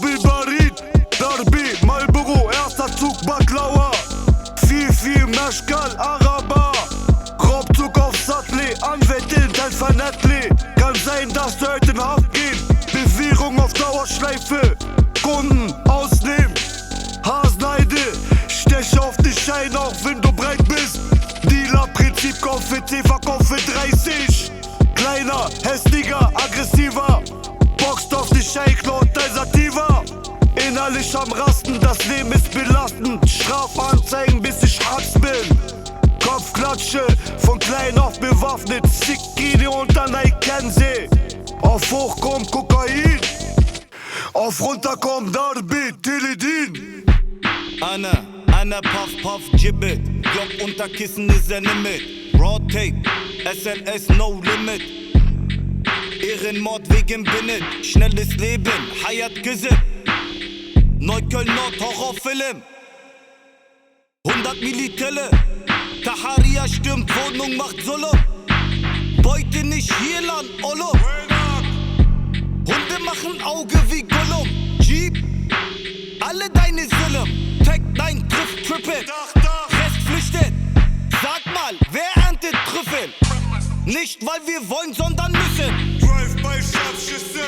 Bilbarid, Darbi, Marlboro, erster Zug Baklava. Viel Meschkal, Araber. Raubzug auf Sattel, Anwältin, dein Vernettli. Kann sein, dass du heute in Haft gehst. Bewährung auf Dauerschleife. Kunden ausnehmen. Hasenheide, steche auf die Schein, auch wenn du breit bist. Dealer-Prinzip, kauf für 10, verkauf für 30. Kleiner, hässlicher, aggressiver. Boxt auf die Schein, klaut dein Sativa. Innerlich am Rasten, das Leben ist belastend. Strafanzeigen, bis ich Arzt bin. Kopfklatsche, von klein auf bewaffnet. Sikini und dann Kense. Auf hoch kommt Kokain, auf runter kommt Darbi, Teledin. Anna, Puff, Gibbet. Glock unter Kissen ist er nimmt. Raw Tape, SLS, no limit. Ehrenmord wegen Binnet. Schnelles Leben, Hayat Gesip. Neukölln Nord, Horrorfilm. 100 Millitelle. Taharia stürmt Wohnung, macht Solo. Beute nicht hier lang, Ollo. Hunde machen Auge wie Gollum. Jeep, alle deine Sillen. Tag 9 trifft Triple. Rest flüchtet. Sag mal, wer erntet Trüffel? Nicht weil wir wollen, sondern müssen. Drive-by Scharfschüsse.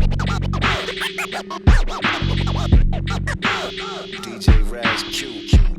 DJ Raz Q.